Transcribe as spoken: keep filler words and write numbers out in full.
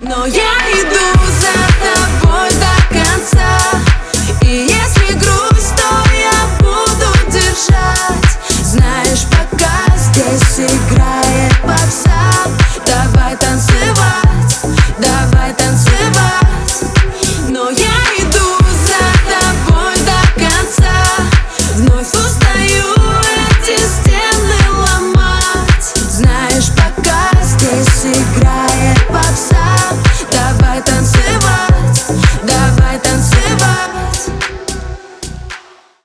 Но я иду за тобой до конца. И если грусть, то я буду держать. Знаешь, пока здесь играет попса, давай танцевать, давай танцевать. Но я иду за тобой до конца. Вновь устаю эти стены ломать. Знаешь, пока здесь играет